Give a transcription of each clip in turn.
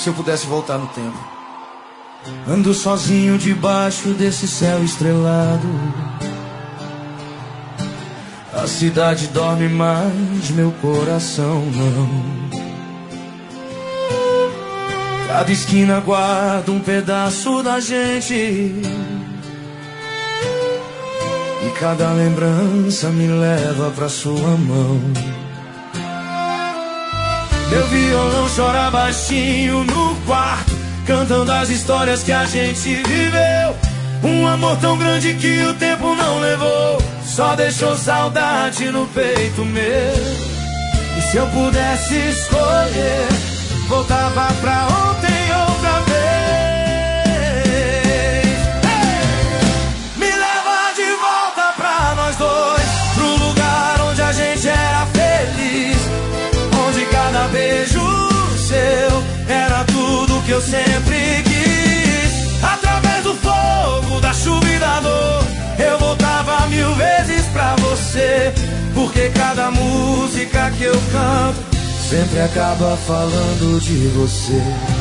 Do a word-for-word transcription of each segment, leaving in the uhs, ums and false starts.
se eu pudesse voltar no tempo. Ando sozinho debaixo desse céu estrelado. A cidade dorme, mas meu coração não. Cada esquina guarda um pedaço da gente, e cada lembrança me leva pra sua mão. Meu violão chora baixinho no quarto, cantando as histórias que a gente viveu. Um amor tão grande que o tempo não levou, só deixou saudade no peito meu. E se eu pudesse escolher, voltava pra ontem outra vez. Hey! Me leva de volta pra nós dois, pro lugar onde a gente era feliz, onde cada beijo seu era tudo que eu sempre quis. Através do fogo, da chuva e da dor, eu voltava mil vezes pra você, porque cada música que eu canto sempre acaba falando de você.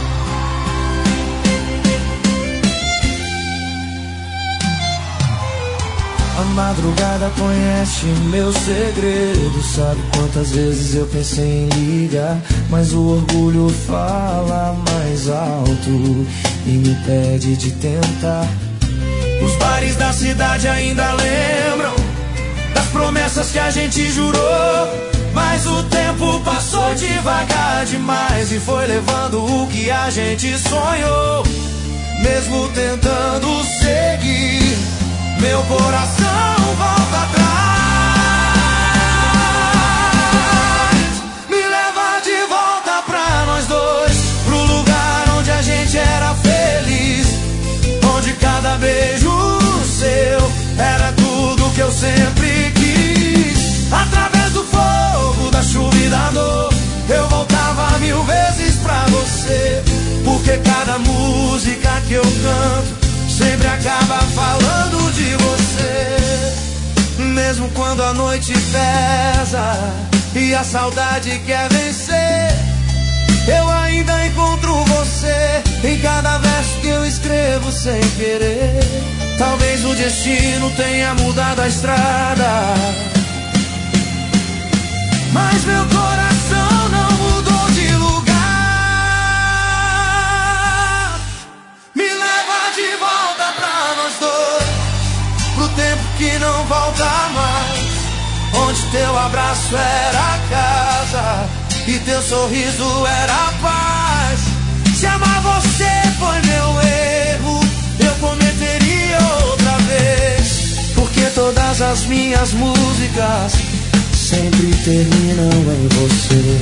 A madrugada conhece meu segredo, sabe quantas vezes eu pensei em ligar, mas o orgulho fala mais alto e me impede de tentar. Os bares da cidade ainda lembram das promessas que a gente jurou, mas o tempo passou devagar demais e foi levando o que a gente sonhou. Mesmo tentando seguir, meu coração volta atrás. Me leva de volta pra nós dois, pro lugar onde a gente era feliz, onde cada beijo seu era tudo que eu sempre quis. Através do fogo, da chuva e da dor, eu voltava mil vezes pra você, porque cada música que eu canto sempre acaba falando de você. Mesmo quando a noite pesa e a saudade quer vencer, eu ainda encontro você em cada verso que eu escrevo sem querer. Talvez o destino tenha mudado a estrada, mas meu coração não mudou de lugar. Me leva de volta pra nós dois, pro tempo que não volta mais, onde teu abraço era casa e teu sorriso era paz. Se amar você foi meu erro, eu cometeria outra vez, porque todas as minhas músicas sempre terminam em você.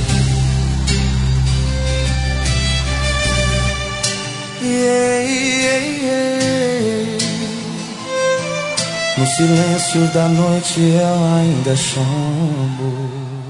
Yeah, yeah, yeah. No silêncio da noite eu ainda chamo.